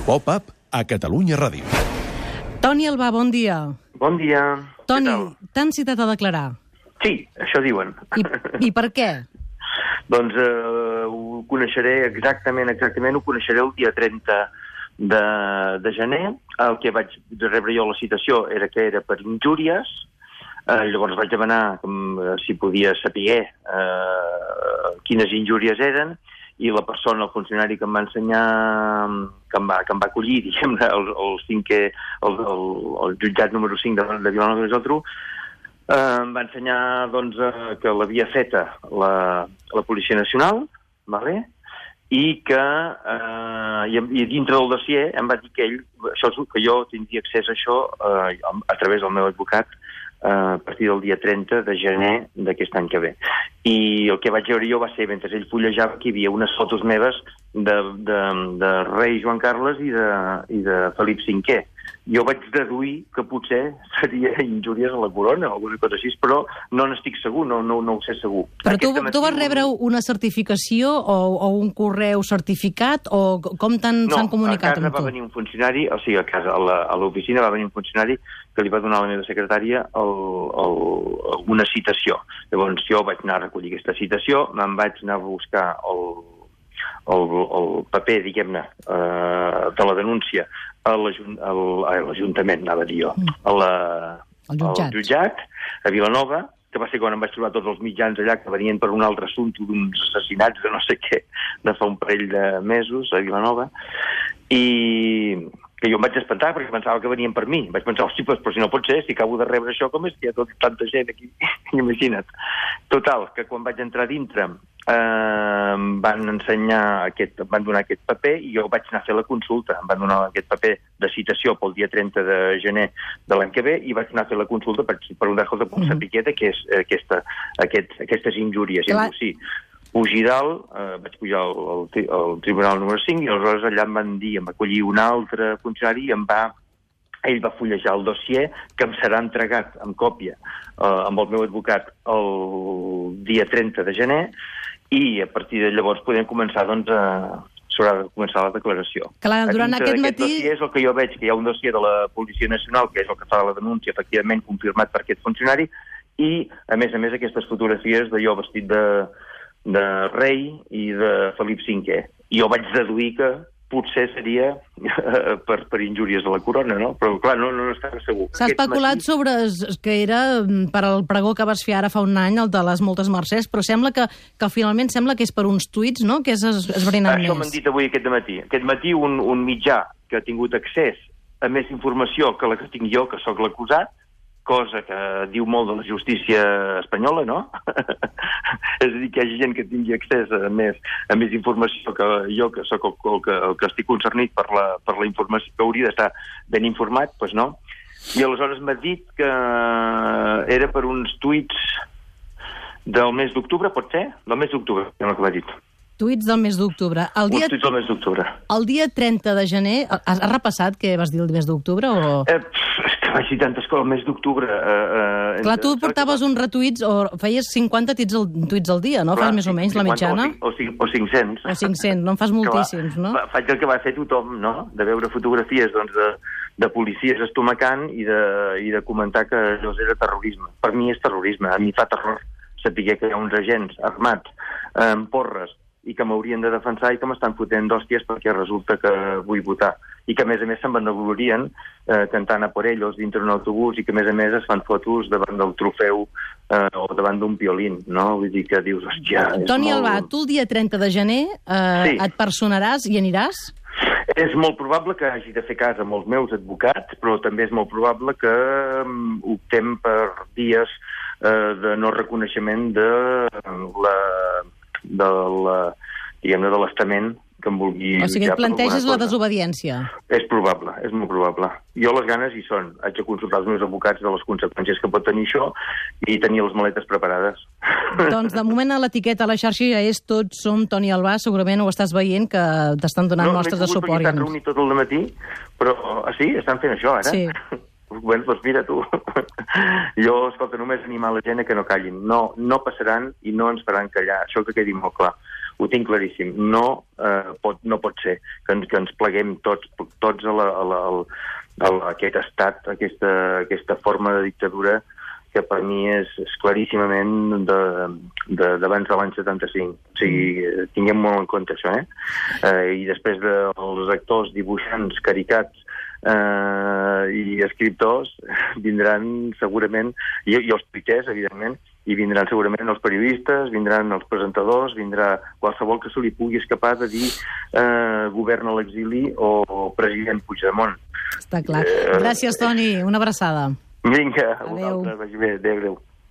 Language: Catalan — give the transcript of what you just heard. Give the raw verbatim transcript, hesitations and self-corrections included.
Pop-up a Catalunya Ràdio. Toni Albà, bon dia. Bon dia. Toni, t'han citat a declarar? Sí, això diuen. I, i per què? Doncs eh, ho coneixeré exactament, exactament, ho coneixeré el dia trenta de, de gener. El que vaig rebre jo la citació era que era per injúries. Eh, llavors vaig demanar com, si podia saber eh, quines injúries eren, i la persona, el funcionari que em va ensenyar, que em va, que em va acollir, diguem-ne, el, el, cinquè, el, el, el jutjat número cinc de, de Vilanova i Geltrú, eh, em va ensenyar doncs, eh, que l'havia feta la, la Policia Nacional, vale? I que eh, i, i dintre del dossier em va dir que ell, això, que jo tindria accés a això eh, a través del meu advocat, a partir del dia trenta de gener d'aquest any que ve. I el que vaig veure jo va ser, mentre ell fullejava, que hi havia unes fotos meves de, de, de rei Joan Carles i de, i de Felip cinquè. Jo vaig deduir que potser seria injúries a la corona o alguna cosa així, però no n'estic segur, no, no, no ho sé segur. Però tu, tu vas rebre una certificació o, o un correu certificat o com s'han no, comunicat amb tu? No, a casa va venir un funcionari, o sigui, a casa, a l'oficina va venir un funcionari que li va donar a la meva secretària el, el, una citació. Llavors jo vaig anar a recollir aquesta citació, me'n vaig anar a buscar el, el, el paper, diguem-ne, eh, de la denúncia a l'Ajuntament, anava a dir jo, a la, el jutjat. al jutjat, a Vilanova, que va ser quan em vaig trobar tots els mitjans allà que venien per un altre assumpte d'uns assassinats de no sé què, de fa un parell de mesos a Vilanova, i que jo em vaig espantar perquè pensava que venien per mi. Vaig pensar, hosti, però si no pot ser, si acabo de rebre això, com és que hi ha tot, tanta gent aquí? Imagina't. Total, que quan vaig entrar dintre eh, van ensenyar aquest, van donar aquest paper i jo vaig anar a fer la consulta. Em van donar aquest paper de citació pel dia trenta de gener de l'any que ve i vaig anar a fer la consulta per, per un dejo de punta piqueta, que és aquesta, aquest, aquestes injúries. I em diu, sí, pugi dalt, eh, vaig pujar al, al, al tribunal número cinc i aleshores allà em van dir, em va acollir un altre funcionari i em va, ell va fullejar el dossier que em serà entregat amb còpia eh, amb el meu advocat el dia trenta de gener i a partir de llavors podem començar doncs a s'haurà de començar la declaració. Clar, durant aquest matí... dossier és el que jo veig, que hi ha un dossier de la Policia Nacional, que és el que fa la denúncia, efectivament confirmat per aquest funcionari, i, a més a més, aquestes fotografies de jo vestit de de rei i de Felip cinquè. Jo vaig deduir que potser seria per, per injúries a la corona, no? Però, clar, no, no estava segur. S'ha especulat matí... sobre que era per al pregó que vas fer ara fa un any, el de les moltes mercès, però sembla que, que finalment sembla que és per uns tuits, no?, que és esbrinant més. Això m'han dit avui aquest matí. Aquest matí un, un mitjà que ha tingut accés a més informació que la que tinc jo, que sóc l'acusat, cosa que diu molt de la justícia espanyola, no? És a dir, que hi hagi gent que tingui accés a més, a més informació que jo, que sóc el, el, que, el que estic concernit per la, per la informació, que hauria d'estar ben informat, doncs no. I aleshores m'ha dit que era per uns tuits del mes d'octubre, pot ser? Del mes d'octubre, no que m'ha dit. Tuits del mes d'octubre. Dia... Uns tuits del mes d'octubre. El dia trenta de gener, has, has repassat què vas dir el mes d'octubre o...? Eh, vaig dir tantes coses, el mes d'octubre... Eh, eh, Clar, tu portaves un retuits, o feies cinquanta tuits al, tuits al dia, no? Clar, fas més o menys la mitjana? O, o, o cinc-cents. O cinc-cents, no en fas moltíssims, no? Clar, faig el que va fer tothom, no? De veure fotografies doncs, de, de policies estomacant i de, i de comentar que allò era terrorisme. Per mi és terrorisme, a mi fa terror saber que hi ha uns agents armats amb porres i que m'haurien de defensar i que m'estan fotent d'hòsties perquè resulta que vull votar. I que, a més a més, se'n vanaglorien eh, cantant a por ellos dintre d'un autobús i que, a més a més, es fan fotos davant del trofeu eh, o davant d'un violín, no? Vull dir que dius, hòstia... Toni molt... Albà, tu el dia trenta de gener eh, sí. et personaràs i aniràs? És molt probable que hagi de fer cas amb els meus advocats, però també és molt probable que um, optem per dies eh, de no reconeixement de la... de la, diguem-ne, de l'estament que em vulgui... O sigui, et planteges la desobediència? És probable, és molt probable. Jo les ganes hi són. Haig de consultar els meus advocats de les conseqüències que pot tenir això i tenir les maletes preparades. Doncs, de moment, a l'etiqueta a la xarxa ja és Tots som Toni Albà. Segurament ho estàs veient, que t'estan donant no, mostres de suport. No, m'he pogut perquè estan reunit tot el dematí, però ah, sí, estan fent això, ara. Sí. Bé, doncs mira tu. Jo, escolta, només animar la gent a que no callin. No, no passaran i no ens faran callar. Això que quedi molt clar. ho tinc claríssim. No, eh, pot, no pot ser que ens, que ens pleguem tots, tots a, la, a, la, a, la, a aquest estat, a aquesta, aquesta forma de dictadura que per mi és, és claríssimament d'abans de, de, de l'any setanta-cinc. O sigui, tinguem molt en compte això, eh? eh I després dels actors, dibuixants, caricats eh, i escriptors vindran segurament, i, i els tuiters, evidentment, i vindran segurament els periodistes, vindran els presentadors, vindrà qualsevol que se li pugui escapar de dir eh, govern a l'exili o, o president Puigdemont. Està clar. Eh, Gràcies, Toni. Una abraçada. Vinga, a vosaltres, vagi bé, adéu, adéu.